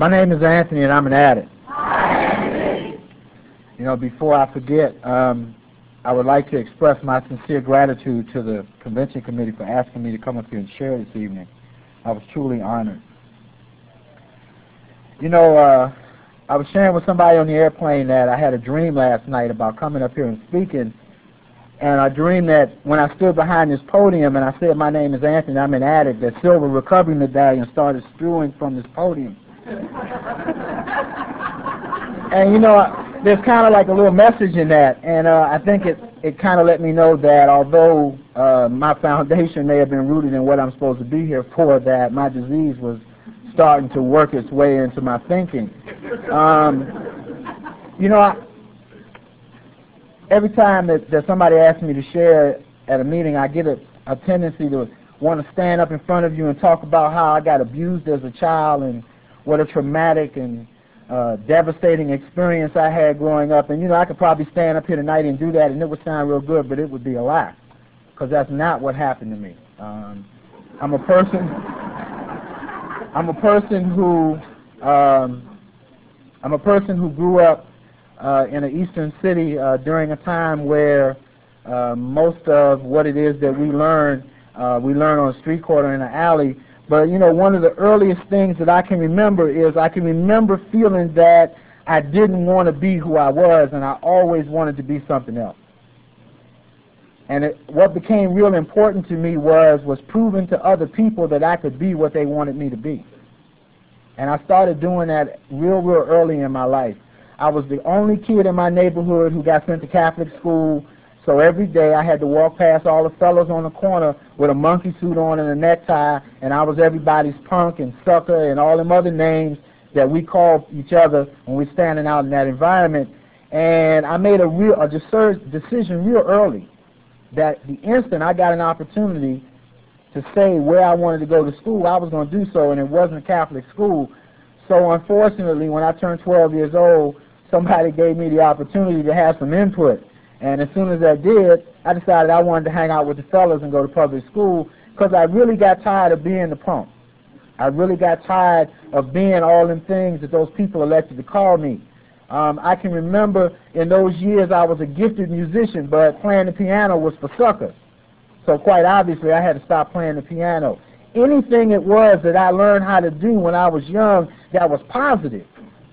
My name is Anthony, and I'm an addict. You know, before I forget, I would like to express my sincere gratitude to the convention committee for asking me to come up here and share this evening. I was truly honored. You know, I was sharing with somebody on the airplane that I had a dream last night about coming up here and speaking, and I dreamed that when I stood behind this podium and I said, my name is Anthony, I'm an addict, that silver recovery medallion started strewing from this podium. And you know, there's kind of like a little message in that, and I think it kind of let me know that although my foundation may have been rooted in what I'm supposed to be here for, that my disease was starting to work its way into my thinking. You know, every time that somebody asks me to share at a meeting, I get a tendency to want to stand up in front of you and talk about how I got abused as a child and what a traumatic and devastating experience I had growing up. And, you know, I could probably stand up here tonight and do that, and it would sound real good, but it would be a lie, because that's not what happened to me. I'm a person who grew up in an eastern city during a time where most of what it is that we learn on a street corner in an alley. But, you know, one of the earliest things that I can remember is I can remember feeling that I didn't want to be who I was, and I always wanted to be something else. And what became real important to me was proving to other people that I could be what they wanted me to be. And I started doing that real early in my life. I was the only kid in my neighborhood who got sent to Catholic school, so every day I had to walk past all the fellows on the corner with a monkey suit on and a necktie, and I was everybody's punk and sucker and all them other names that we called each other when we standing out in that environment. And I made a decision real early that the instant I got an opportunity to say where I wanted to go to school, I was going to do so, and it wasn't a Catholic school. So unfortunately, when I turned 12 years old, somebody gave me the opportunity to have some input. And as soon as I did, I decided I wanted to hang out with the fellas and go to public school, because I really got tired of being the punk. I really got tired of being all them things that those people elected to call me. I can remember in those years I was a gifted musician, but playing the piano was for suckers. So quite obviously I had to stop playing the piano. Anything it was that I learned how to do when I was young that was positive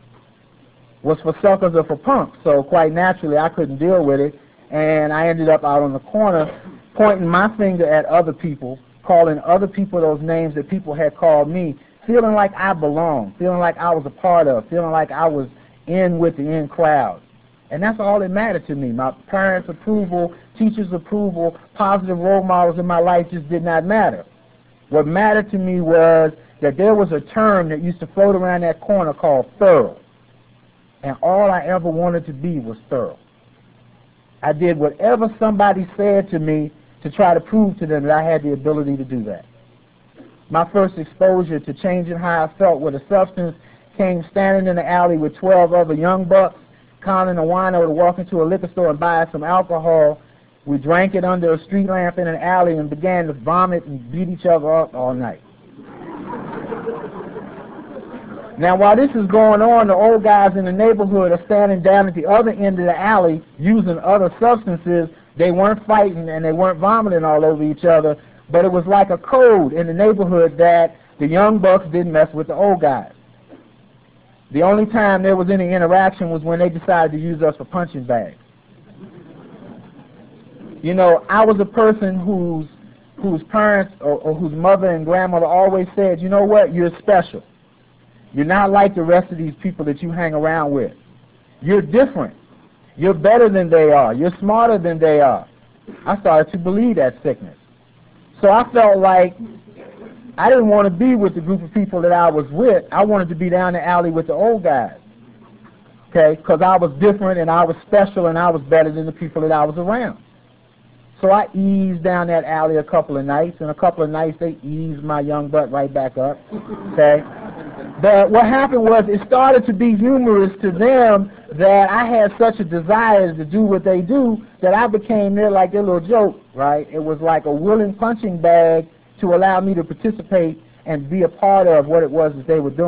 was for suckers or for punks. So quite naturally I couldn't deal with it, and I ended up out on the corner pointing my finger at other people, calling other people those names that people had called me, feeling like I belonged, feeling like I was a part of, feeling like I was in with the in crowd. And that's all that mattered to me. My parents' approval, teachers' approval, positive role models in my life just did not matter. What mattered to me was that there was a term that used to float around that corner called thorough. And all I ever wanted to be was thorough. I did whatever somebody said to me to try to prove to them that I had the ability to do that. My first exposure to changing how I felt with a substance came standing in the alley with 12 other young bucks, counting a wino to walk into a liquor store and buy some alcohol. We drank it under a street lamp in an alley and began to vomit and beat each other up all night. Now, while this is going on, the old guys in the neighborhood are standing down at the other end of the alley using other substances. They weren't fighting and they weren't vomiting all over each other, but it was like a code in the neighborhood that the young bucks didn't mess with the old guys. The only time there was any interaction was when they decided to use us for punching bags. You know, I was a person whose parents or whose mother and grandmother always said, you know what, you're special. You're not like the rest of these people that you hang around with. You're different. You're better than they are. You're smarter than they are. I started to believe that sickness. So I felt like I didn't want to be with the group of people that I was with. I wanted to be down the alley with the old guys. Okay? Because I was different and I was special and I was better than the people that I was around. So I eased down that alley a couple of nights, and a couple of nights they eased my young butt right back up. Okay? But what happened was it started to be humorous to them that I had such a desire to do what they do that I became their little joke, right? It was like a willing punching bag to allow me to participate and be a part of what it was that they were doing.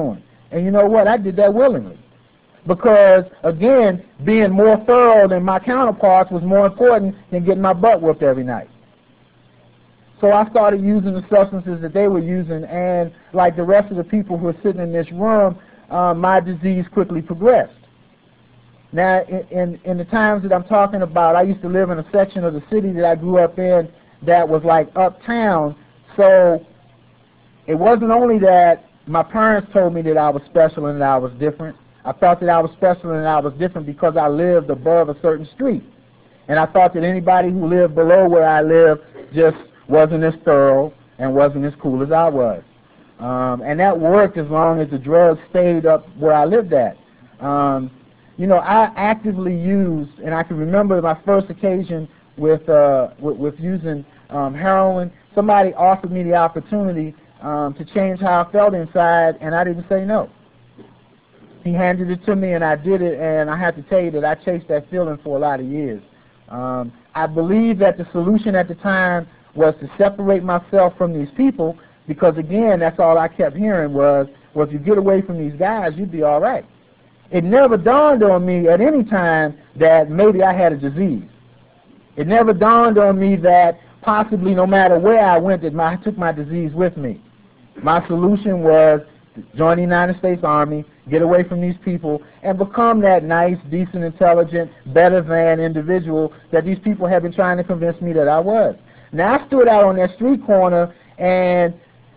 And you know what? I did that willingly. Because, again, being more thorough than my counterparts was more important than getting my butt whooped every night. So I started using the substances that they were using, and like the rest of the people who are sitting in this room, my disease quickly progressed. Now, in the times that I'm talking about, I used to live in a section of the city that I grew up in that was like uptown, so it wasn't only that my parents told me that I was special and that I was different. I thought that I was special and that I was different because I lived above a certain street. And I thought that anybody who lived below where I lived just wasn't as thorough and wasn't as cool as I was. And that worked as long as the drugs stayed up where I lived at. You know, I actively used, and I can remember my first occasion with using heroin. Somebody offered me the opportunity to change how I felt inside, and I didn't say no. He handed it to me, and I did it, and I have to tell you that I chased that feeling for a lot of years. I believe that the solution at the time was to separate myself from these people, because, again, that's all I kept hearing was, well, if you get away from these guys, you'd be all right. It never dawned on me at any time that maybe I had a disease. It never dawned on me that possibly no matter where I went, that I took my disease with me. My solution was to join the United States Army, get away from these people, and become that nice, decent, intelligent, better than individual that these people have been trying to convince me that I was. Now, I stood out on that street corner, and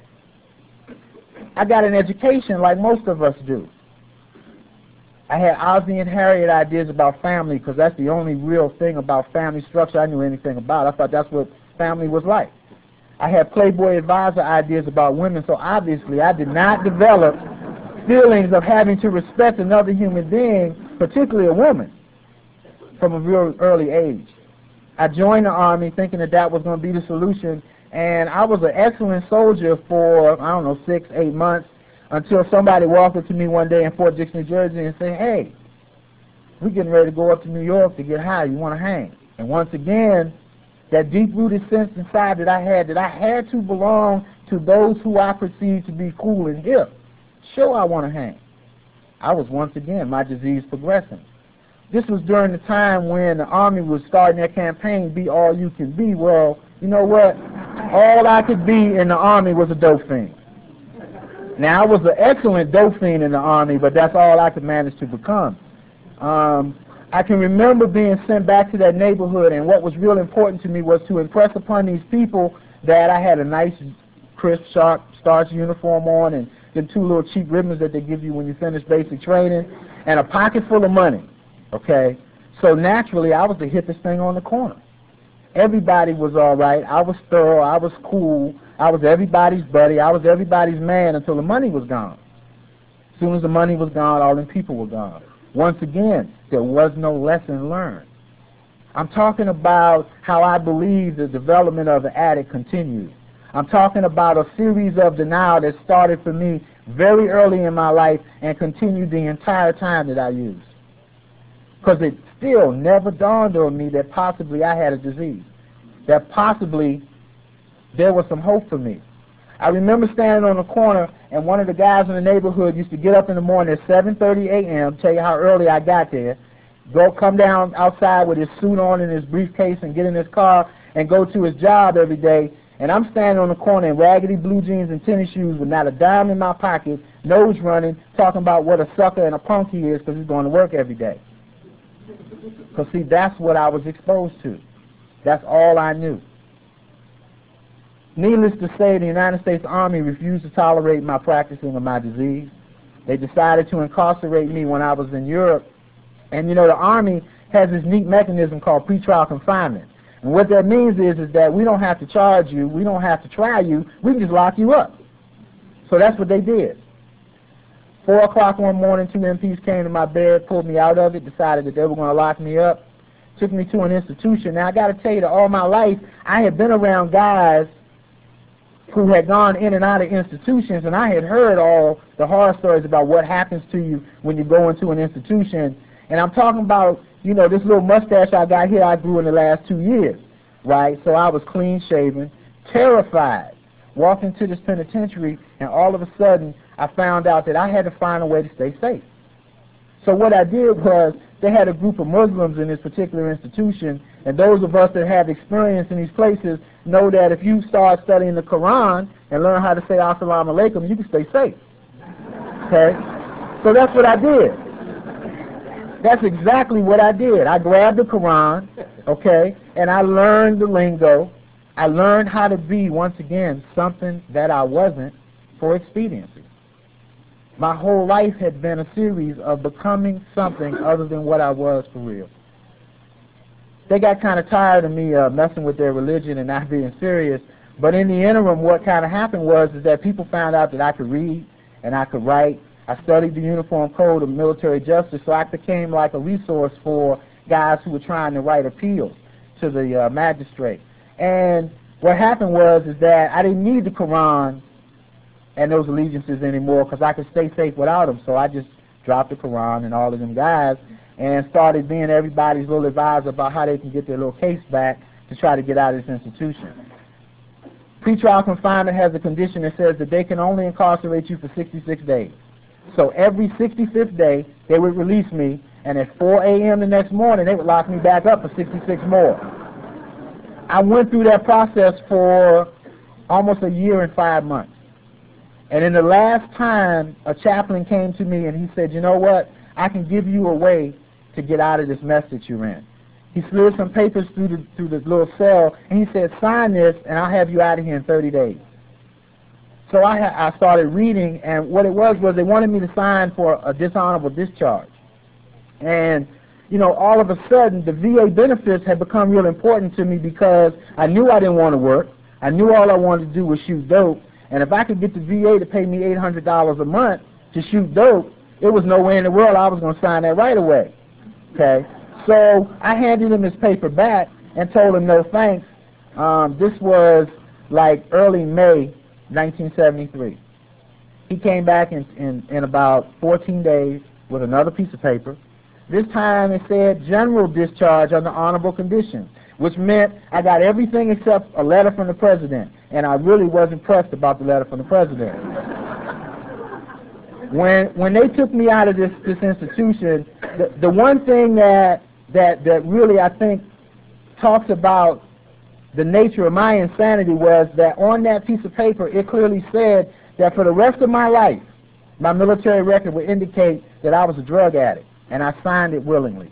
I got an education like most of us do. I had Ozzie and Harriet ideas about family because that's the only real thing about family structure I knew anything about. I thought that's what family was like. I had Playboy Advisor ideas about women, so obviously I did not develop feelings of having to respect another human being, particularly a woman, from a real early age. I joined the Army thinking that that was going to be the solution, and I was an excellent soldier for, I don't know, 6, 8 months, until somebody walked up to me one day in Fort Dix, New Jersey, and said, hey, we're getting ready to go up to New York to get high. You want to hang? And once again, that deep-rooted sense inside that I had to belong to those who I perceived to be cool and hip. Sure, I want to hang. I was once again, my disease progressing. This was during the time when the Army was starting their campaign, Be All You Can Be. Well, you know what? All I could be in the Army was a dope fiend. Now, I was an excellent dope fiend in the Army, but that's all I could manage to become. I can remember being sent back to that neighborhood, and what was real important to me was to impress upon these people that I had a nice, crisp, sharp, starched uniform on, and them 2 little cheap ribbons that they give you when you finish basic training, and a pocket full of money, okay? So naturally, I was the hippest thing on the corner. Everybody was all right. I was thorough. I was cool. I was everybody's buddy. I was everybody's man until the money was gone. As soon as the money was gone, all them people were gone. Once again, there was no lesson learned. I'm talking about how I believe the development of the addict continued. I'm talking about a series of denial that started for me very early in my life and continued the entire time that I used. Because it still never dawned on me that possibly I had a disease, that possibly there was some hope for me. I remember standing on the corner, and one of the guys in the neighborhood used to get up in the morning at 7:30 a.m., tell you how early I got there, come down outside with his suit on and his briefcase and get in his car and go to his job every day, and I'm standing on the corner in raggedy blue jeans and tennis shoes with not a dime in my pocket, nose running, talking about what a sucker and a punk he is because he's going to work every day. Because, see, that's what I was exposed to. That's all I knew. Needless to say, the United States Army refused to tolerate my practicing of my disease. They decided to incarcerate me when I was in Europe. And, you know, the Army has this neat mechanism called pretrial confinement. And what that means is that we don't have to charge you, we don't have to try you, we can just lock you up. So that's what they did. 4 o'clock one morning, 2 MPs came to my bed, pulled me out of it, decided that they were going to lock me up, took me to an institution. Now, I got to tell you that all my life, I had been around guys who had gone in and out of institutions, and I had heard all the horror stories about what happens to you when you go into an institution. And I'm talking about, you know, this little mustache I got here I grew in the last 2 years, right? So I was clean-shaven, terrified. walked into this penitentiary, and all of a sudden, I found out that I had to find a way to stay safe. So what I did was, they had a group of Muslims in this particular institution, and those of us that have experience in these places know that if you start studying the Quran and learn how to say Assalamu alaikum, you can stay safe. Okay? So that's what I did. That's exactly what I did. I grabbed the Quran, okay, and I learned the lingo. I learned how to be, once again, something that I wasn't for expediency. My whole life had been a series of becoming something other than what I was for real. They got kind of tired of me messing with their religion and not being serious, but in the interim, what kind of happened was is that people found out that I could read and I could write. I studied the Uniform Code of Military Justice, so I became like a resource for guys who were trying to write appeals to the magistrate. And what happened was is that I didn't need the Quran and those allegiances anymore because I could stay safe without them. So I just dropped the Quran and all of them guys and started being everybody's little advisor about how they can get their little case back to try to get out of this institution. Pretrial confinement has a condition that says that they can only incarcerate you for 66 days. So every 65th day, they would release me, and at 4 a.m. the next morning, they would lock me back up for 66 more. I went through that process for almost a year and 5 months. And in the last time, a chaplain came to me and he said, you know what, I can give you a way to get out of this mess that you're in. He slid some papers through the little cell, and he said, sign this, and I'll have you out of here in 30 days. So I started reading, and what it was they wanted me to sign for a dishonorable discharge. And, you know, all of a sudden, the VA benefits had become real important to me because I knew I didn't want to work. I knew all I wanted to do was shoot dope. And if I could get the VA to pay me $800 a month to shoot dope, it was no way in the world I was going to sign that right away. Okay? So I handed him his paper back and told him no thanks. This was like early May 1973. He came back in about 14 days with another piece of paper. This time it said general discharge under honorable conditions, which meant I got everything except a letter from the president, and I really wasn't pressed about the letter from the president. When they took me out of this institution, the one thing that really I think talks about the nature of my insanity was that on that piece of paper, it clearly said that for the rest of my life, my military record would indicate that I was a drug addict, and I signed it willingly.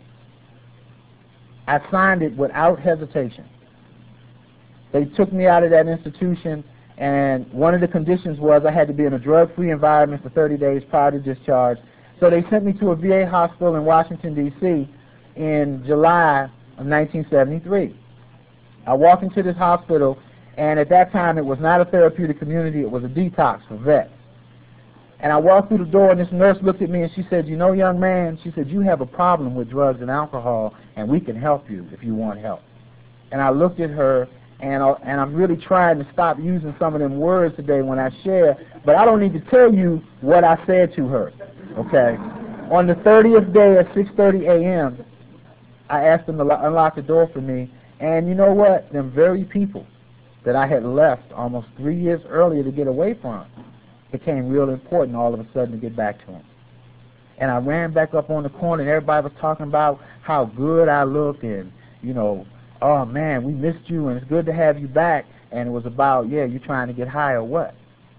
I signed it without hesitation. They took me out of that institution, and one of the conditions was I had to be in a drug-free environment for 30 days prior to discharge. So they sent me to a VA hospital in Washington, D.C. in July of 1973. I walked into this hospital, and at that time it was not a therapeutic community, it was a detox for vets. And I walked through the door, and this nurse looked at me and she said, you know, young man, she said, you have a problem with drugs and alcohol, and we can help you if you want help. And I looked at her, and I'm really trying to stop using some of them words today when I share, but I don't need to tell you what I said to her, okay? On the 30th day at 6:30 a.m., I asked them to unlock the door for me, and you know what? Them very people that I had left almost 3 years earlier to get away from became real important all of a sudden to get back to them. And I ran back up on the corner, and everybody was talking about how good I looked and, you know, oh, man, we missed you, and it's good to have you back. And it was about, yeah, you trying to get high or what?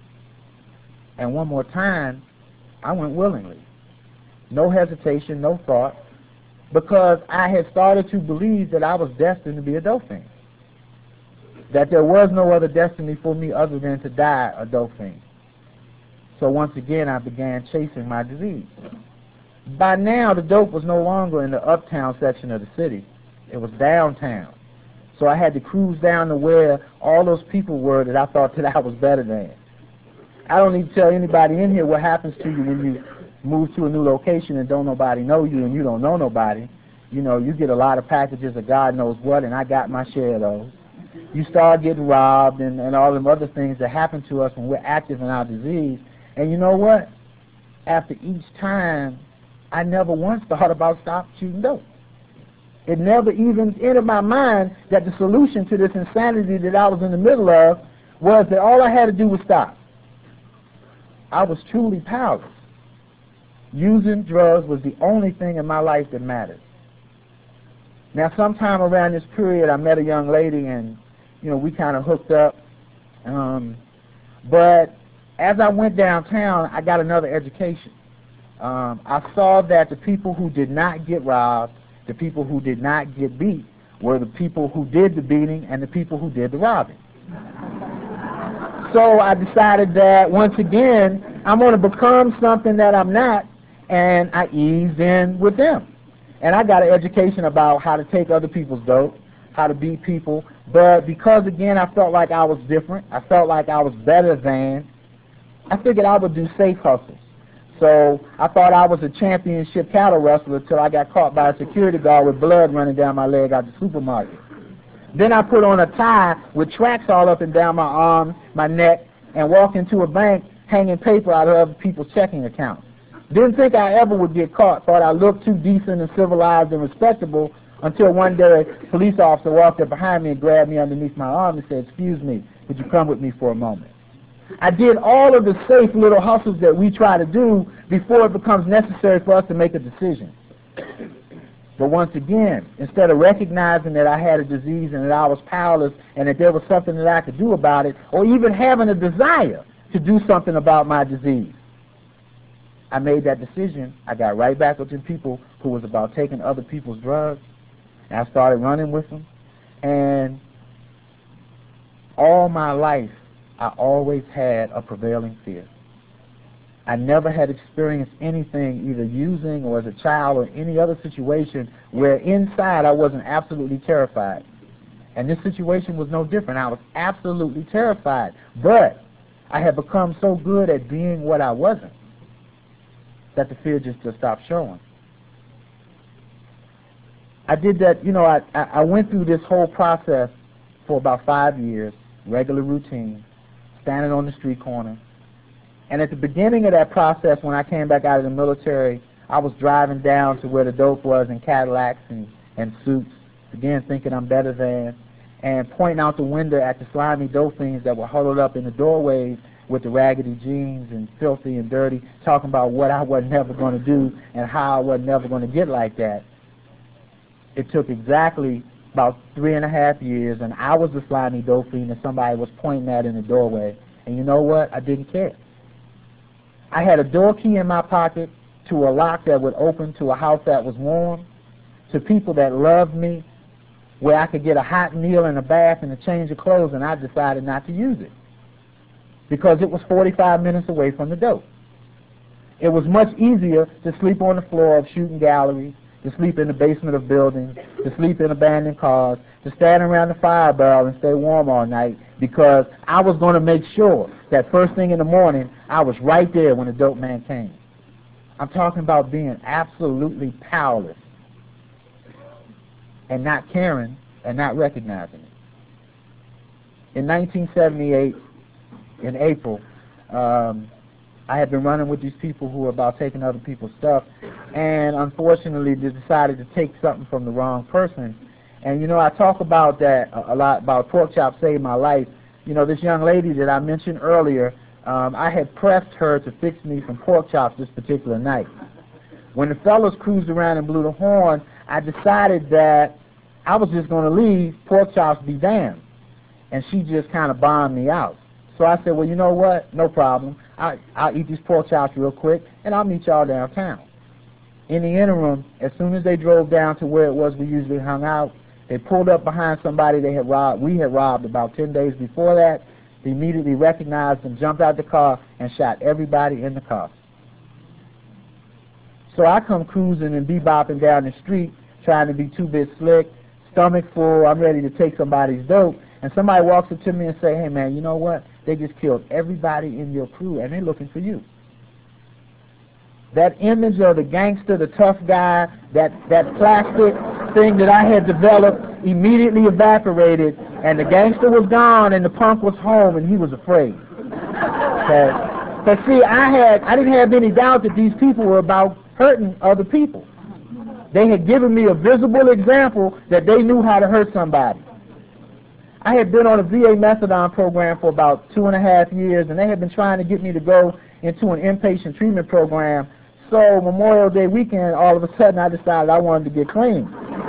And one more time, I went willingly. No hesitation, no thought, because I had started to believe that I was destined to be a dope fiend, that there was no other destiny for me other than to die a dope fiend. So once again, I began chasing my disease. By now, the dope was no longer in the uptown section of the city. It was downtown. So I had to cruise down to where all those people were that I thought that I was better than. I don't need to tell anybody in here what happens to you when you move to a new location and don't nobody know you and you don't know nobody. You know, you get a lot of packages of God knows what, and I got my share of those. You start getting robbed and all them other things that happen to us when we're active in our disease. And you know what? After each time, I never once thought about stopping shooting dope. It never even entered my mind that the solution to this insanity that I was in the middle of was that all I had to do was stop. I was truly powerless. Using drugs was the only thing in my life that mattered. Now, sometime around this period, I met a young lady, and we kind of hooked up. But as I went downtown, I got another education. I saw that the people who did not get robbed, the people who did not get beat, were the people who did the beating and the people who did the robbing. So I decided that, once again, I'm going to become something that I'm not, and I eased in with them. And I got an education about how to take other people's dope, how to beat people, but because, again, I felt like I was different, I felt like I was better than, I figured I would do safe hustles. So I thought I was a championship cattle wrestler until I got caught by a security guard with blood running down my leg out the supermarket. Then I put on a tie with tracks all up and down my arms, my neck, and walked into a bank hanging paper out of other people's checking accounts. Didn't think I ever would get caught. Thought I looked too decent and civilized and respectable until one day a police officer walked up behind me and grabbed me underneath my arm and said, "Excuse me, would you come with me for a moment?" I did all of the safe little hustles that we try to do before it becomes necessary for us to make a decision. But once again, instead of recognizing that I had a disease and that I was powerless and that there was something that I could do about it, or even having a desire to do something about my disease, I made that decision. I got right back with the people who was about taking other people's drugs, and I started running with them. And all my life, I always had a prevailing fear. I never had experienced anything, either using or as a child or any other situation, where inside I wasn't absolutely terrified. And this situation was no different. I was absolutely terrified. But I had become so good at being what I wasn't that the fear just stopped showing. I did that, I went through this whole process for about 5 years, regular routine, standing on the street corner. And at the beginning of that process, when I came back out of the military, I was driving down to where the dope was in Cadillacs and suits, again thinking I'm better than, and pointing out the window at the slimy dope fiends that were huddled up in the doorways with the raggedy jeans and filthy and dirty, talking about what I wasn't never going to do and how I wasn't never going to get like that. It took exactly about 3.5 years, and I was the slimy dope fiend that somebody was pointing at in the doorway. And you know what? I didn't care. I had a door key in my pocket to a lock that would open to a house that was warm, to people that loved me, where I could get a hot meal and a bath and a change of clothes, and I decided not to use it because it was 45 minutes away from the dope. It was much easier to sleep on the floor of shooting galleries, to sleep in the basement of buildings, to sleep in abandoned cars, to stand around the fire barrel and stay warm all night, because I was going to make sure that first thing in the morning, I was right there when the dope man came. I'm talking about being absolutely powerless and not caring and not recognizing it. In 1978, in April, I had been running with these people who were about taking other people's stuff, and unfortunately they decided to take something from the wrong person. And I talk about that a lot, about pork chop saved my life. This young lady that I mentioned earlier, I had pressed her to fix me some pork chops this particular night. When the fellas cruised around and blew the horn, I decided that I was just going to leave, pork chops be damned. And she just kind of bombed me out. So I said, well, you know what? No problem. I'll eat these pork chops real quick, and I'll meet y'all downtown. In the interim, as soon as they drove down to where it was we usually hung out, they pulled up behind somebody we had robbed about 10 days before that. They immediately recognized them, jumped out the car, and shot everybody in the car. So I come cruising and bebopping down the street, trying to be two-bit slick, stomach full, I'm ready to take somebody's dope, and somebody walks up to me and say, hey man, you know what? They just killed everybody in your crew, and they're looking for you. That image of the gangster, the tough guy, that plastic thing that I had developed immediately evaporated, and the gangster was gone, and the punk was home, and he was afraid. Okay? But see, I didn't have any doubt that these people were about hurting other people. They had given me a visible example that they knew how to hurt somebody. I had been on a VA methadone program for about 2.5 years, and they had been trying to get me to go into an inpatient treatment program. So Memorial Day weekend, all of a sudden, I decided I wanted to get clean.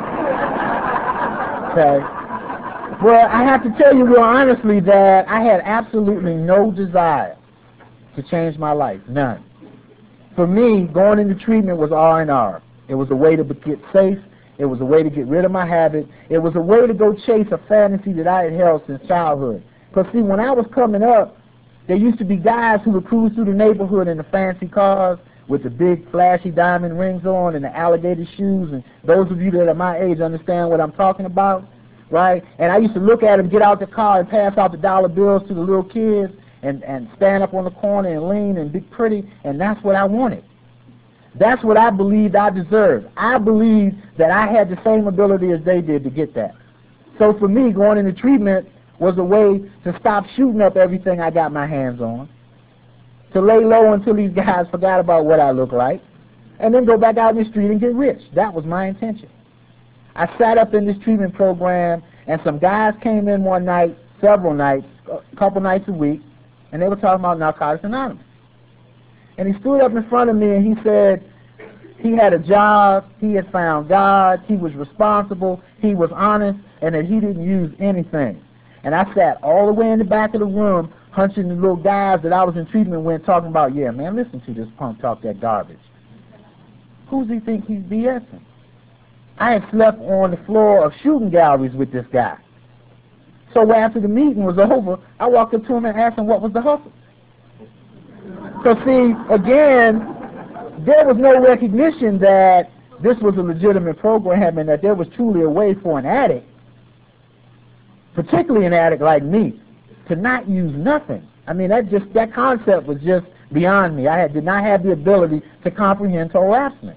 Okay. Well, I have to tell you real honestly that I had absolutely no desire to change my life, none. For me, going into treatment was R&R. It was a way to get safe. It was a way to get rid of my habit. It was a way to go chase a fantasy that I had held since childhood. Because, see, when I was coming up, there used to be guys who would cruise through the neighborhood in the fancy cars with the big flashy diamond rings on and the alligator shoes. And those of you that are my age understand what I'm talking about, right? And I used to look at them get out the car and pass out the dollar bills to the little kids and stand up on the corner and lean and be pretty, and that's what I wanted. That's what I believed I deserved. I believed that I had the same ability as they did to get that. So for me, going into treatment was a way to stop shooting up everything I got my hands on, to lay low until these guys forgot about what I look like, and then go back out in the street and get rich. That was my intention. I sat up in this treatment program, and some guys came in one night, several nights, a couple nights a week, and they were talking about Narcotics Anonymous. And he stood up in front of me and he said he had a job, he had found God, he was responsible, he was honest, and that he didn't use anything. And I sat all the way in the back of the room, hunching the little guys that I was in treatment with, talking about, yeah, man, listen to this punk talk that garbage. Who's he think he's BSing? I had slept on the floor of shooting galleries with this guy. So after the meeting was over, I walked up to him and asked him what was the hustle. Because, see, again, there was no recognition that this was a legitimate program and that there was truly a way for an addict, particularly an addict like me, to not use nothing. I mean, that concept was just beyond me. I did not have the ability to comprehend total abstinence.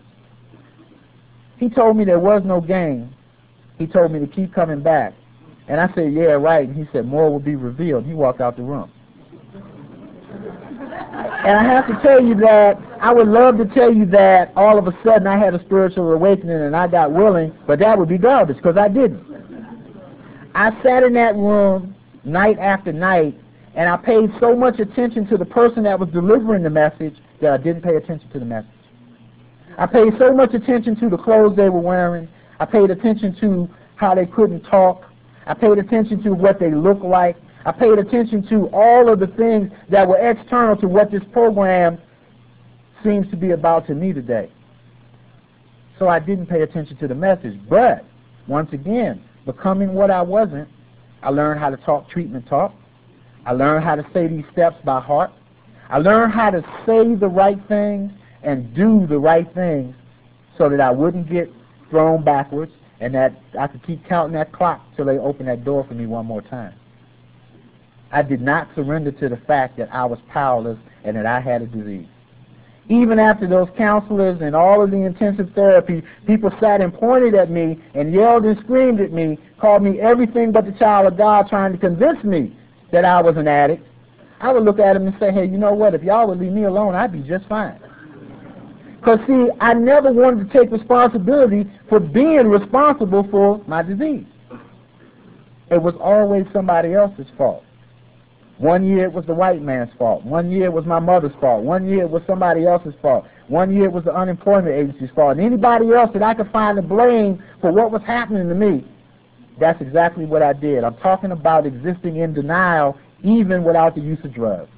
He told me there was no game. He told me to keep coming back. And I said, yeah, right. And he said, more will be revealed. He walked out the room. And I have to tell you that I would love to tell you that all of a sudden I had a spiritual awakening and I got willing, but that would be garbage because I didn't. I sat in that room night after night, and I paid so much attention to the person that was delivering the message that I didn't pay attention to the message. I paid so much attention to the clothes they were wearing. I paid attention to how they couldn't talk. I paid attention to what they looked like. I paid attention to all of the things that were external to what this program seems to be about to me today. So I didn't pay attention to the message. But, once again, becoming what I wasn't, I learned how to talk treatment talk. I learned how to say these steps by heart. I learned how to say the right things and do the right things so that I wouldn't get thrown backwards and that I could keep counting that clock till they opened that door for me one more time. I did not surrender to the fact that I was powerless and that I had a disease. Even after those counselors and all of the intensive therapy, people sat and pointed at me and yelled and screamed at me, called me everything but the child of God, trying to convince me that I was an addict. I would look at them and say, hey, you know what, if y'all would leave me alone, I'd be just fine. Because, see, I never wanted to take responsibility for being responsible for my disease. It was always somebody else's fault. One year it was the white man's fault. One year it was my mother's fault. One year it was somebody else's fault. One year it was the unemployment agency's fault. And anybody else that I could find to blame for what was happening to me, that's exactly what I did. I'm talking about existing in denial even without the use of drugs.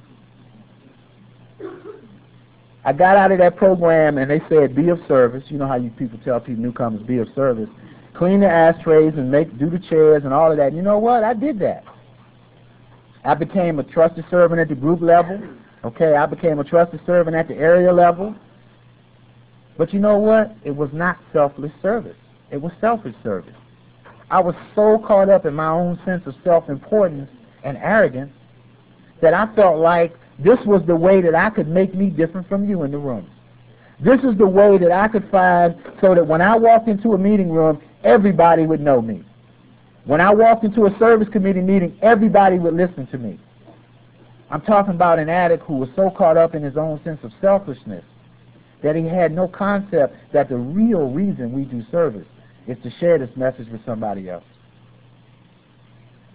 I got out of that program and they said, be of service. You know how you people tell people, newcomers, be of service. Clean the ashtrays and do the chairs and all of that. You know what? I did that. I became a trusted servant at the group level. Okay, I became a trusted servant at the area level. But you know what? It was not selfless service. It was selfish service. I was so caught up in my own sense of self-importance and arrogance that I felt like this was the way that I could make me different from you in the room. This is the way that I could find so that when I walked into a meeting room, everybody would know me. When I walked into a service committee meeting, everybody would listen to me. I'm talking about an addict who was so caught up in his own sense of selfishness that he had no concept that the real reason we do service is to share this message with somebody else.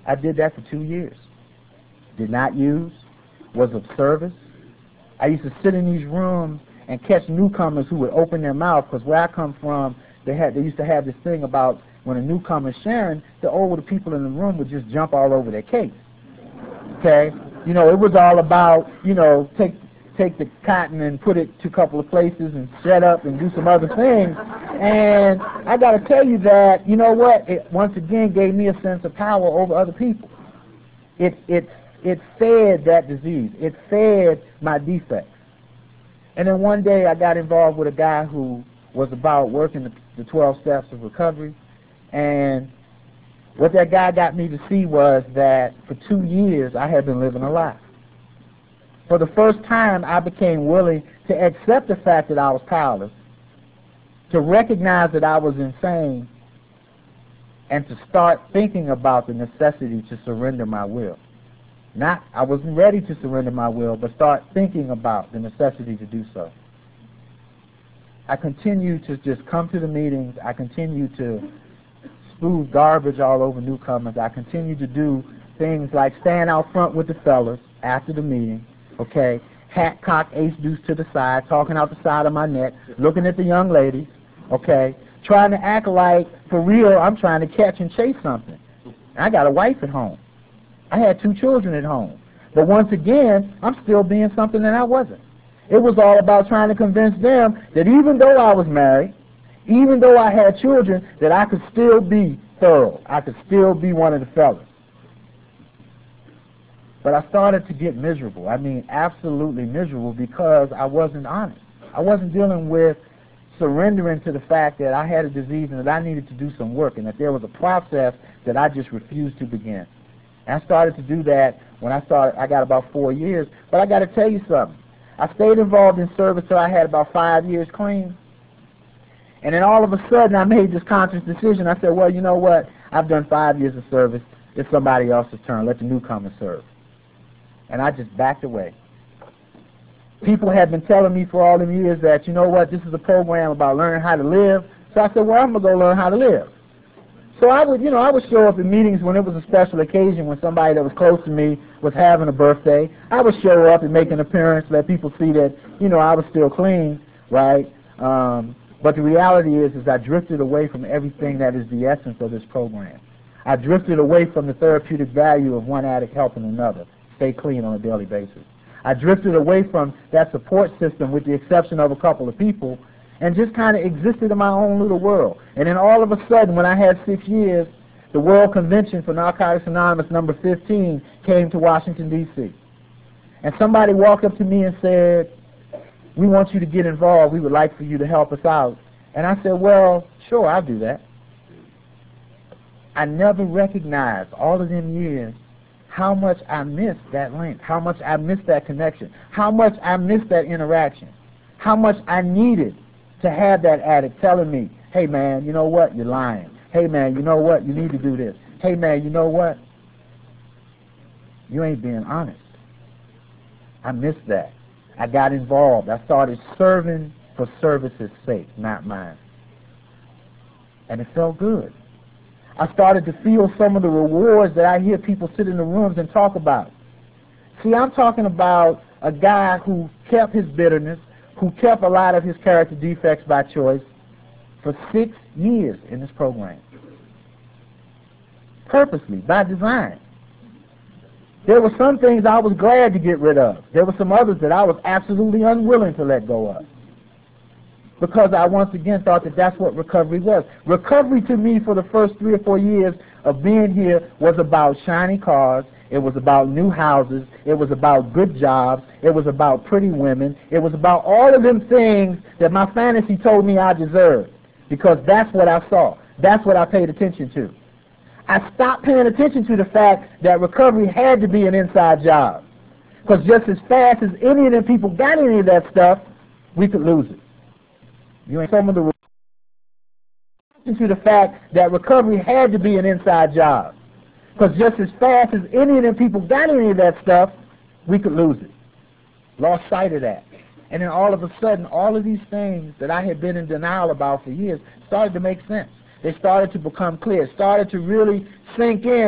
I did that for 2 years. Did not use, was of service. I used to sit in these rooms and catch newcomers who would open their mouth, because where I come from, they used to have this thing about when a newcomer's sharing, the older people in the room would just jump all over their case. Okay? You know, it was all about, you know, take the cotton and put it to a couple of places and shut up and do some other things. And I got to tell you that, you know what, it once again gave me a sense of power over other people. It fed that disease. It fed my defects. And then one day I got involved with a guy who was about working the 12 steps of recovery. And what that guy got me to see was that for 2 years I had been living a lie. For the first time, I became willing to accept the fact that I was powerless, to recognize that I was insane, and to start thinking about the necessity to surrender my will. I wasn't ready to surrender my will, but start thinking about the necessity to do so. I continued to just come to the meetings. I continued to spew garbage all over newcomers. I continued to do things like stand out front with the fellas after the meeting, okay, hat cock, ace deuce to the side, talking out the side of my neck, looking at the young ladies, okay, trying to act like, for real, I'm trying to catch and chase something. I got a wife at home. I had 2 children at home. But once again, I'm still being something that I wasn't. It was all about trying to convince them that even though I was married, even though I had children, that I could still be thorough. I could still be one of the fellas. But I started to get miserable. I mean, absolutely miserable, because I wasn't honest. I wasn't dealing with surrendering to the fact that I had a disease and that I needed to do some work, and that there was a process that I just refused to begin. And I started to do that when I got about 4 years. But I got to tell you something. I stayed involved in service till I had about 5 years clean. And then all of a sudden I made this conscious decision. I said, well, you know what? I've done 5 years of service. It's somebody else's turn. Let the newcomers serve. And I just backed away. People had been telling me for all them years that, you know what, this is a program about learning how to live. So I said, well, I'm going to go learn how to live. So I would show up in meetings when it was a special occasion, when somebody that was close to me was having a birthday. I would show up and make an appearance, let people see that, you know, I was still clean, right? But the reality is I drifted away from everything that is the essence of this program. I drifted away from the therapeutic value of one addict helping another stay clean on a daily basis. I drifted away from that support system, with the exception of a couple of people, and just kind of existed in my own little world. And then all of a sudden, when I had 6 years, the World Convention for Narcotics Anonymous number 15 came to Washington, D.C. And somebody walked up to me and said, we want you to get involved. We would like for you to help us out. And I said, well, sure, I'll do that. I never recognized all of them years how much I missed that link, how much I missed that connection, how much I missed that interaction, how much I needed to have that addict telling me, hey, man, you know what? You're lying. Hey, man, you know what? You need to do this. Hey, man, you know what? You ain't being honest. I missed that. I got involved. I started serving for service's sake, not mine. And it felt good. I started to feel some of the rewards that I hear people sit in the rooms and talk about. See, I'm talking about a guy who kept his bitterness, who kept a lot of his character defects by choice for 6 years in this program. Purposely, by design. There were some things I was glad to get rid of. There were some others that I was absolutely unwilling to let go of. Because I once again thought that that's what recovery was. Recovery to me for the first 3 or 4 years of being here was about shiny cars. It was about new houses. It was about good jobs. It was about pretty women. It was about all of them things that my fantasy told me I deserved. Because that's what I saw. That's what I paid attention to. I stopped paying attention to the fact that recovery had to be an inside job. Because just as fast as any of them people got any of that stuff, we could lose it. You ain't some of the attention to the fact that recovery had to be an inside job. Because just as fast as any of them people got any of that stuff, we could lose it. Lost sight of that. And then all of a sudden, all of these things that I had been in denial about for years started to make sense. They started to become clear, started to really sink in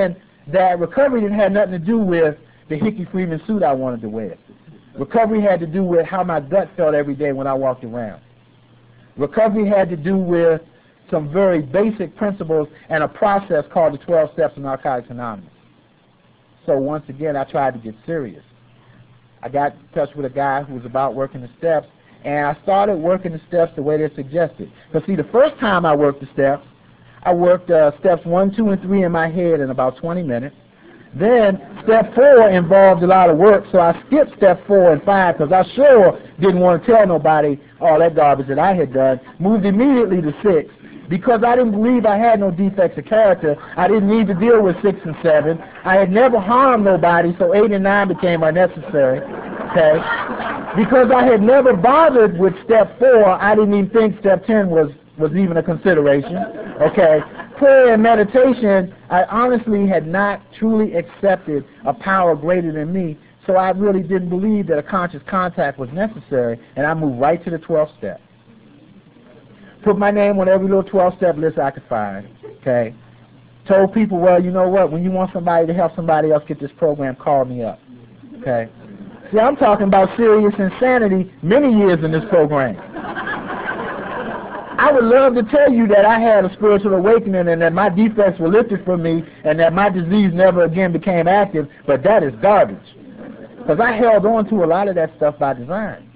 that recovery didn't have nothing to do with the Hickey Freeman suit I wanted to wear. Recovery had to do with how my gut felt every day when I walked around. Recovery had to do with some very basic principles and a process called the 12 Steps of Narcotics Anonymous. So once again, I tried to get serious. I got in touch with a guy who was about working the steps, and I started working the steps the way they're suggested. Because see, the first time I worked the steps, I worked steps 1, 2, and 3 in my head in about 20 minutes. Then step 4 involved a lot of work, so I skipped step 4 and 5 because I sure didn't want to tell nobody all that garbage that I had done. Moved immediately to 6 because I didn't believe I had no defects of character. I didn't need to deal with 6 and 7. I had never harmed nobody, so 8 and 9 became unnecessary. Okay, because I had never bothered with step 4, I didn't even think step 10 was even a consideration. Okay, prayer and meditation, I honestly had not truly accepted a power greater than me, so I really didn't believe that a conscious contact was necessary, and I moved right to the 12th step. Put my name on every little 12-step list I could find. Okay, told people, well, you know what, when you want somebody to help somebody else get this program, call me up. Okay, see, I'm talking about serious insanity many years in this program. I would love to tell you that I had a spiritual awakening and that my defects were lifted from me and that my disease never again became active, but that is garbage. Because I held on to a lot of that stuff by design.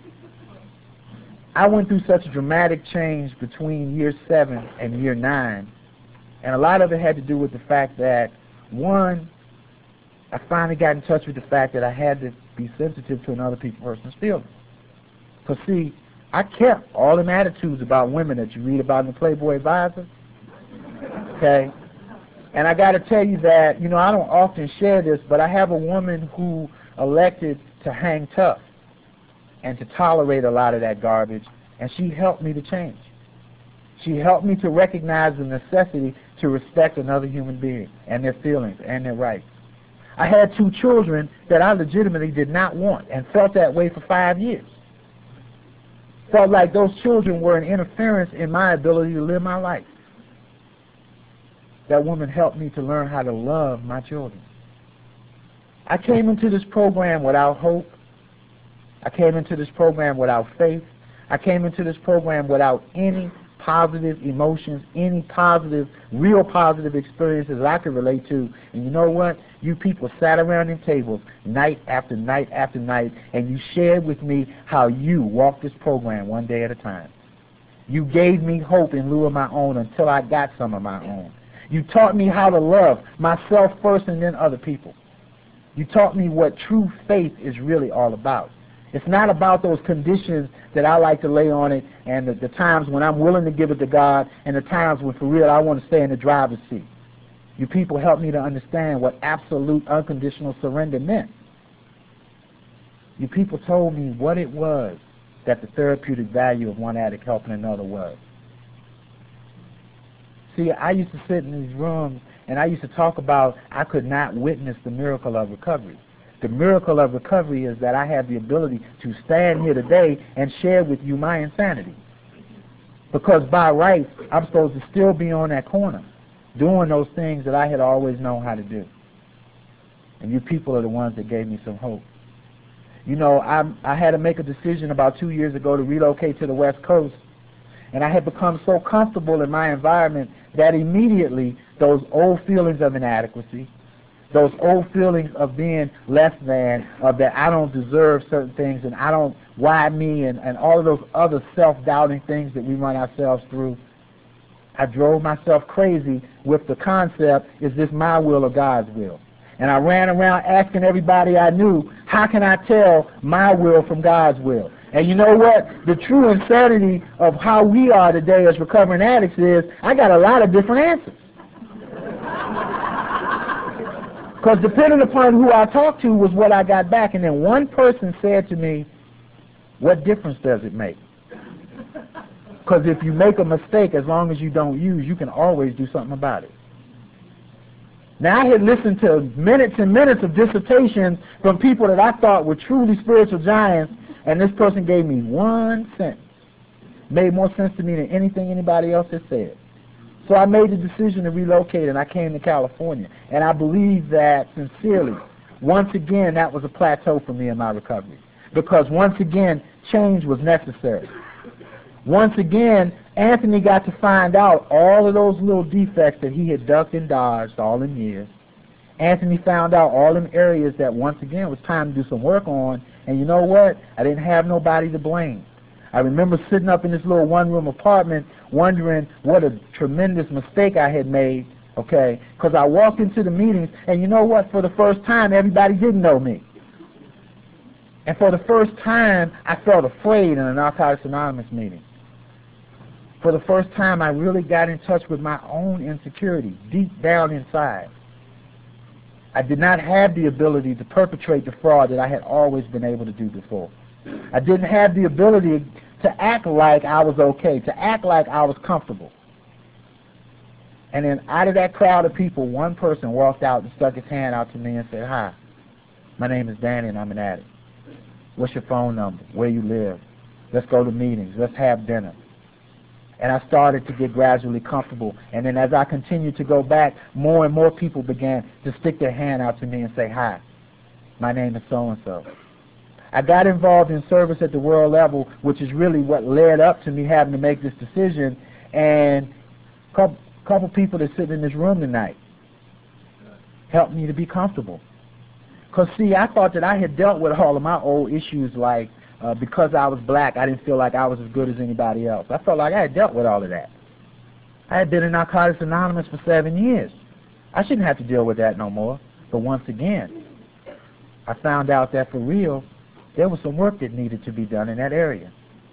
I went through such a dramatic change between year 7 and year 9, and a lot of it had to do with the fact that, one, I finally got in touch with the fact that I had to be sensitive to another person's feelings. Because, see, I kept all them attitudes about women that you read about in the Playboy Advisor. Okay? And I got to tell you that, you know, I don't often share this, but I have a woman who elected to hang tough and to tolerate a lot of that garbage, and she helped me to change. She helped me to recognize the necessity to respect another human being and their feelings and their rights. I had 2 children that I legitimately did not want and felt that way for 5 years. Felt like those children were an interference in my ability to live my life. That woman helped me to learn how to love my children. I came into this program without hope. I came into this program without faith. I came into this program without any positive emotions, any positive, real positive experiences that I could relate to. And you know what? You people sat around in tables night after night after night, and you shared with me how you walked this program one day at a time. You gave me hope in lieu of my own until I got some of my own. You taught me how to love myself first and then other people. You taught me what true faith is really all about. It's not about those conditions that I like to lay on it and the times when I'm willing to give it to God and the times when for real I want to stay in the driver's seat. You people helped me to understand what absolute unconditional surrender meant. You people told me what it was that the therapeutic value of one addict helping another was. See, I used to sit in these rooms and I used to talk about I could not witness the miracle of recovery. The miracle of recovery is that I have the ability to stand here today and share with you my insanity. Because by rights, I'm supposed to still be on that corner doing those things that I had always known how to do. And you people are the ones that gave me some hope. You know, I had to make a decision about 2 years ago to relocate to the West Coast. And I had become so comfortable in my environment that immediately those old feelings of inadequacy, those old feelings of being less than, of that I don't deserve certain things and I don't, why me, and all of those other self-doubting things that we run ourselves through, I drove myself crazy with the concept, is this my will or God's will? And I ran around asking everybody I knew, how can I tell my will from God's will? And you know what? The true insanity of how we are today as recovering addicts is, I got a lot of different answers. Because depending upon who I talked to was what I got back. And then one person said to me, what difference does it make? Because if you make a mistake, as long as you don't use, you can always do something about it. Now, I had listened to minutes and minutes of dissertations from people that I thought were truly spiritual giants, and this person gave me one sentence. Made more sense to me than anything anybody else had said. So I made the decision to relocate, and I came to California. And I believe that, sincerely, once again, that was a plateau for me in my recovery. Because once again, change was necessary. Once again, Anthony got to find out all of those little defects that he had ducked and dodged all in years. Anthony found out all them areas that, once again, it was time to do some work on. And you know what? I didn't have nobody to blame. I remember sitting up in this little one-room apartment wondering what a tremendous mistake I had made, okay? Because I walked into the meetings, and you know what? For the first time, everybody didn't know me. And for the first time, I felt afraid in a Narcotics Anonymous meeting. For the first time, I really got in touch with my own insecurity deep down inside. I did not have the ability to perpetrate the fraud that I had always been able to do before. I didn't have the ability to act like I was okay, to act like I was comfortable. And then out of that crowd of people, one person walked out and stuck his hand out to me and said, "Hi, my name is Danny and I'm an addict. What's your phone number? Where you live? Let's go to meetings. Let's have dinner." And I started to get gradually comfortable. And then as I continued to go back, more and more people began to stick their hand out to me and say, "Hi, my name is so-and-so." I got involved in service at the world level, which is really what led up to me having to make this decision. And a couple people that sit in this room tonight helped me to be comfortable. Because, see, I thought that I had dealt with all of my old issues, like because I was black, I didn't feel like I was as good as anybody else. I felt like I had dealt with all of that. I had been in Narcotics Anonymous for 7 years. I shouldn't have to deal with that no more. But once again, I found out that for real, there was some work that needed to be done in that area.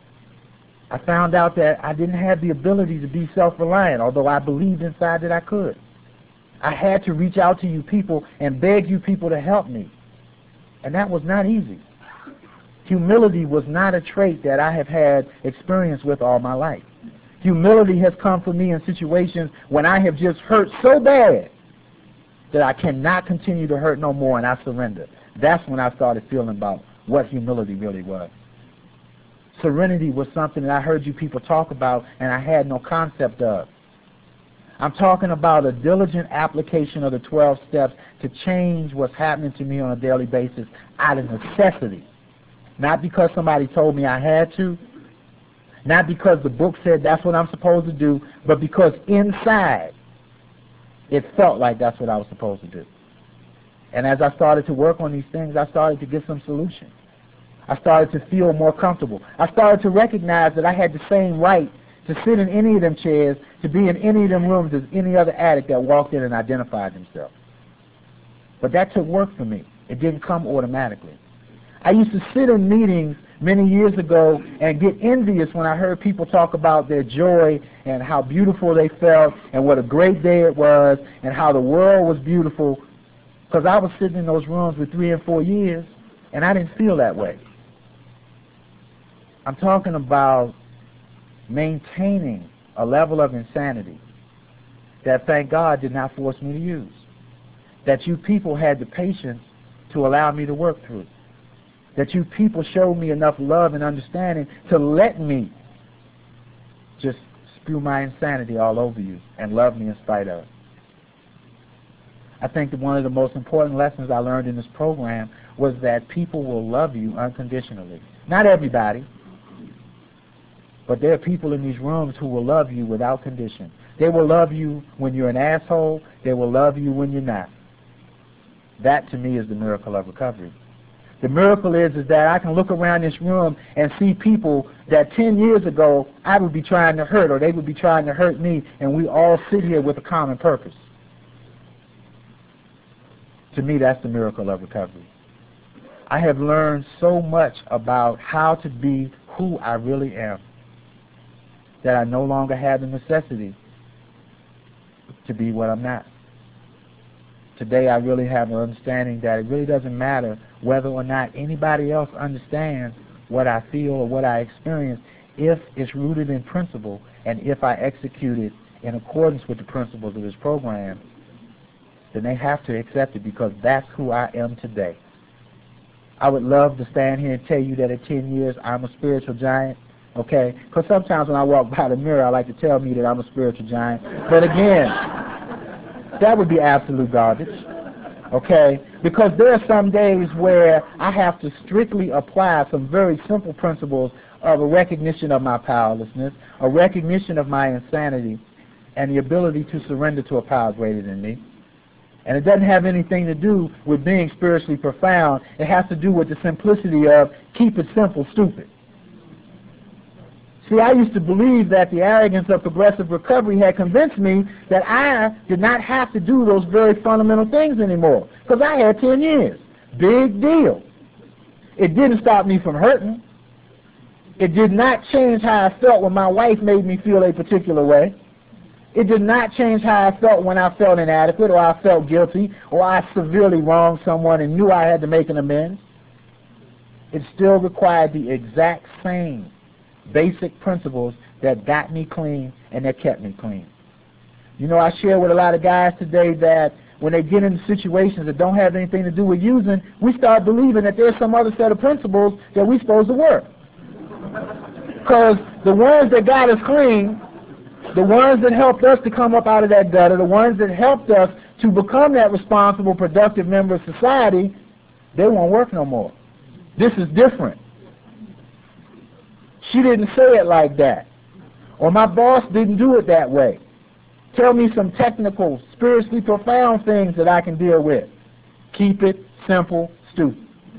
I found out that I didn't have the ability to be self-reliant, although I believed inside that I could. I had to reach out to you people and beg you people to help me. And that was not easy. Humility was not a trait that I have had experience with all my life. Humility has come for me in situations when I have just hurt so bad that I cannot continue to hurt no more, and I surrender. That's when I started feeling about what humility really was. Serenity was something that I heard you people talk about, and I had no concept of. I'm talking about a diligent application of the 12 steps to change what's happening to me on a daily basis out of necessity. Not because somebody told me I had to, not because the book said that's what I'm supposed to do, but because inside it felt like that's what I was supposed to do. And as I started to work on these things, I started to get some solution. I started to feel more comfortable. I started to recognize that I had the same right to sit in any of them chairs, to be in any of them rooms as any other addict that walked in and identified themselves. But that took work for me. It didn't come automatically. I used to sit in meetings many years ago and get envious when I heard people talk about their joy and how beautiful they felt and what a great day it was and how the world was beautiful, because I was sitting in those rooms for 3 and 4 years and I didn't feel that way. I'm talking about maintaining a level of insanity that, thank God, did not force me to use, that you people had the patience to allow me to work through, that you people showed me enough love and understanding to let me just spew my insanity all over you and love me in spite of it. I think that one of the most important lessons I learned in this program was that people will love you unconditionally. Not everybody, but there are people in these rooms who will love you without condition. They will love you when you're an asshole. They will love you when you're not. That, to me, is the miracle of recovery. The miracle is that I can look around this room and see people that 10 years ago I would be trying to hurt, or they would be trying to hurt me, and we all sit here with a common purpose. To me, that's the miracle of recovery. I have learned so much about how to be who I really am that I no longer have the necessity to be what I'm not. Today I really have an understanding that it really doesn't matter whether or not anybody else understands what I feel or what I experience if it's rooted in principle and if I execute it in accordance with the principles of this program, then they have to accept it because that's who I am today. I would love to stand here and tell you that at 10 years I'm a spiritual giant, okay? Because sometimes when I walk by the mirror, I like to tell me that I'm a spiritual giant. But again, that would be absolute garbage, okay? Because there are some days where I have to strictly apply some very simple principles of a recognition of my powerlessness, a recognition of my insanity, and the ability to surrender to a power greater than me. And it doesn't have anything to do with being spiritually profound. It has to do with the simplicity of keep it simple, stupid. See, I used to believe that the arrogance of progressive recovery had convinced me that I did not have to do those very fundamental things anymore because I had 10 years. Big deal. It didn't stop me from hurting. It did not change how I felt when my wife made me feel a particular way. It did not change how I felt when I felt inadequate or I felt guilty or I severely wronged someone and knew I had to make an amends. It still required the exact same basic principles that got me clean and that kept me clean. You know, I share with a lot of guys today that when they get into situations that don't have anything to do with using, we start believing that there's some other set of principles that we're supposed to work. Because the ones that got us clean, the ones that helped us to come up out of that gutter, the ones that helped us to become that responsible, productive member of society, they won't work no more. This is different. She didn't say it like that. Or my boss didn't do it that way. Tell me some technical, spiritually profound things that I can deal with. Keep it simple, stupid.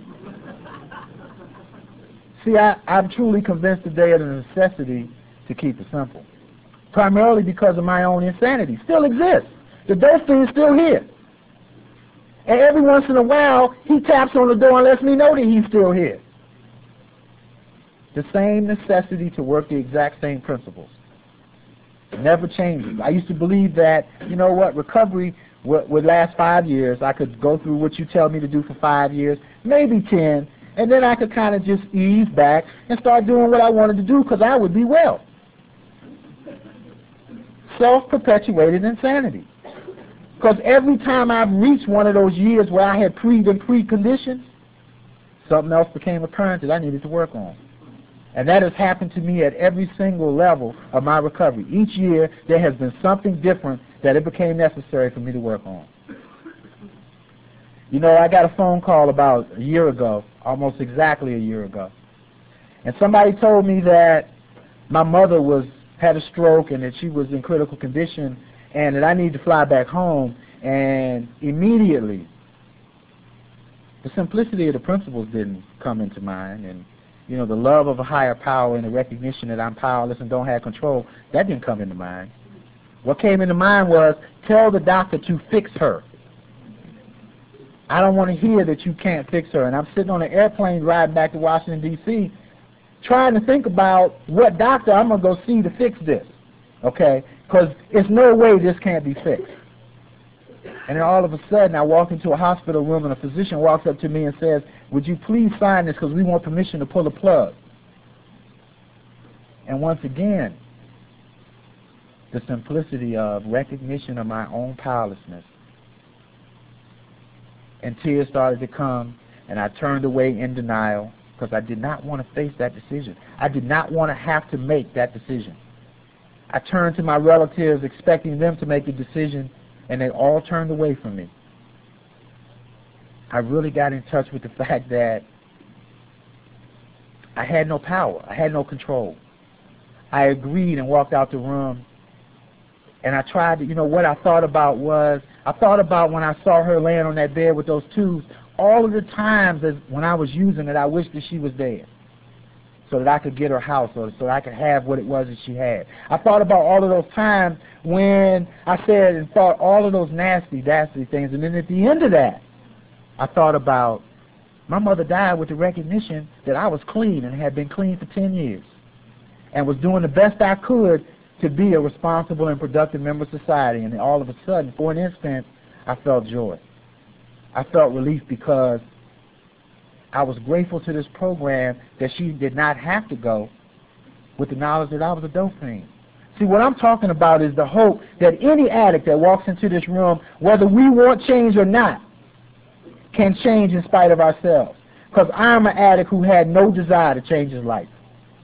See, I'm truly convinced today of the necessity to keep it simple. Primarily because of my own insanity. Still exists. The dope fiend is still here. And every once in a while, he taps on the door and lets me know that he's still here. The same necessity to work the exact same principles. It never changes. I used to believe that, you know what, recovery would last 5 years. I could go through what you tell me to do for 5 years, maybe 10, and then I could kind of just ease back and start doing what I wanted to do because I would be well. Self-perpetuated insanity. Because every time I've reached one of those years where I had been preconditioned, something else became apparent that I needed to work on. And that has happened to me at every single level of my recovery. Each year, there has been something different that it became necessary for me to work on. You know, I got a phone call about a year ago, almost exactly a year ago. And somebody told me that my mother had a stroke and that she was in critical condition and that I needed to fly back home. And immediately, the simplicity of the principles didn't come into mind. And you know, the love of a higher power and the recognition that I'm powerless and don't have control, that didn't come into mind. What came into mind was, tell the doctor to fix her. I don't want to hear that you can't fix her. And I'm sitting on an airplane riding back to Washington, D.C., trying to think about what doctor I'm going to go see to fix this, okay? Because there's no way this can't be fixed. And then all of a sudden, I walk into a hospital room and a physician walks up to me and says, would you please sign this because we want permission to pull the plug. And once again, the simplicity of recognition of my own powerlessness. And tears started to come, and I turned away in denial because I did not want to face that decision. I did not want to have to make that decision. I turned to my relatives expecting them to make the decision, and they all turned away from me. I really got in touch with the fact that I had no power. I had no control. I agreed and walked out the room, and I tried to, you know, what I thought about was, I thought about when I saw her laying on that bed with those tubes, all of the times when I was using it, I wished that she was dead so that I could get her house or so that I could have what it was that she had. I thought about all of those times when I said and thought all of those nasty things, and then at the end of that, I thought about my mother died with the recognition that I was clean and had been clean for 10 years and was doing the best I could to be a responsible and productive member of society. And then all of a sudden, for an instant, I felt joy. I felt relief because I was grateful to this program that she did not have to go with the knowledge that I was a dope fiend. See, what I'm talking about is the hope that any addict that walks into this room, whether we want change or not, can change in spite of ourselves. Because I'm an addict who had no desire to change his life.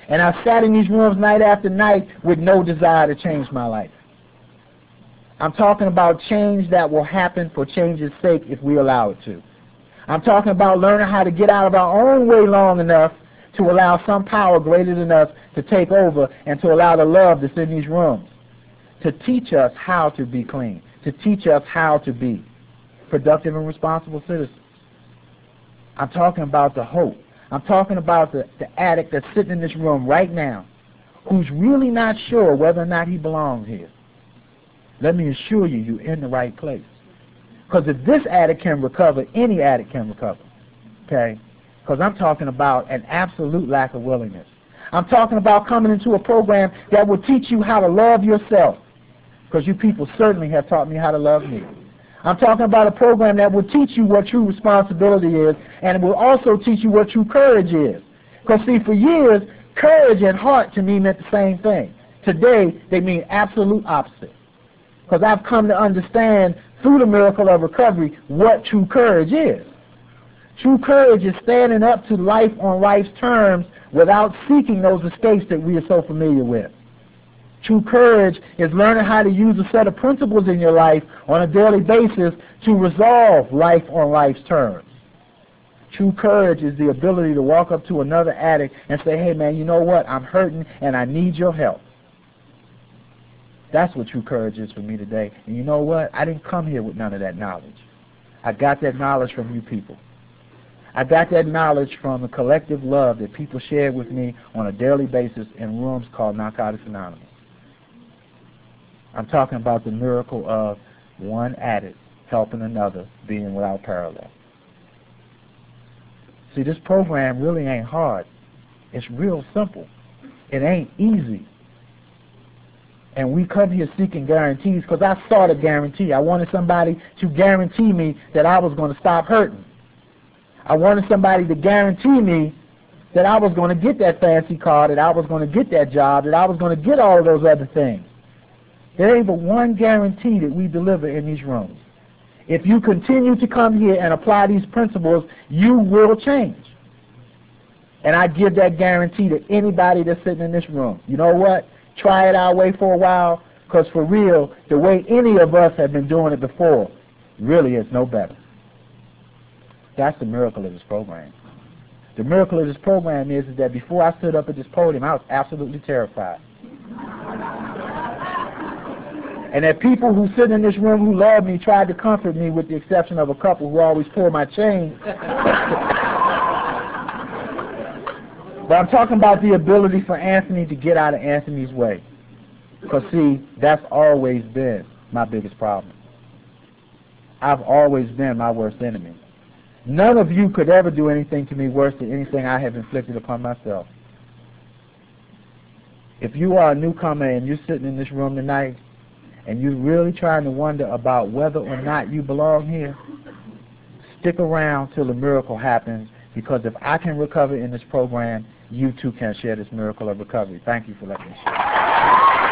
And I've sat in these rooms night after night with no desire to change my life. I'm talking about change that will happen for change's sake if we allow it to. I'm talking about learning how to get out of our own way long enough to allow some power greater than us to take over and to allow the love that's in these rooms to teach us how to be clean, to teach us how to be productive and responsible citizens. I'm talking about the hope. I'm talking about the addict that's sitting in this room right now who's really not sure whether or not he belongs here. Let me assure you, you're in the right place. Because if this addict can recover, any addict can recover. Okay? Because I'm talking about an absolute lack of willingness. I'm talking about coming into a program that will teach you how to love yourself. Because you people certainly have taught me how to love me. I'm talking about a program that will teach you what true responsibility is, and it will also teach you what true courage is. Because, see, for years, courage and heart to me meant the same thing. Today, they mean absolute opposite. Because I've come to understand through the miracle of recovery what true courage is. True courage is standing up to life on life's terms without seeking those escapes that we are so familiar with. True courage is learning how to use a set of principles in your life on a daily basis to resolve life on life's terms. True courage is the ability to walk up to another addict and say, hey man, you know what, I'm hurting and I need your help. That's what true courage is for me today. And you know what? I didn't come here with none of that knowledge. I got that knowledge from you people. I got that knowledge from the collective love that people shared with me on a daily basis in rooms called Narcotics Anonymous. I'm talking about the miracle of one addict helping another, being without parallel. See, this program really ain't hard. It's real simple. It ain't easy. And we come here seeking guarantees because I sought a guarantee. I wanted somebody to guarantee me that I was going to stop hurting. I wanted somebody to guarantee me that I was going to get that fancy car, that I was going to get that job, that I was going to get all of those other things. There ain't but one guarantee that we deliver in these rooms. If you continue to come here and apply these principles, you will change. And I give that guarantee to anybody that's sitting in this room. You know what? Try it our way for a while, because for real, the way any of us have been doing it before really is no better. That's the miracle of this program. The miracle of this program is that before I stood up at this podium, I was absolutely terrified. And that people who sit in this room who love me tried to comfort me, with the exception of a couple who always pull my chain. But I'm talking about the ability for Anthony to get out of Anthony's way. Because, see, that's always been my biggest problem. I've always been my worst enemy. None of you could ever do anything to me worse than anything I have inflicted upon myself. If you are a newcomer and you're sitting in this room tonight and you're really trying to wonder about whether or not you belong here, stick around till the miracle happens, because if I can recover in this program, you too can share this miracle of recovery. Thank you for letting me share.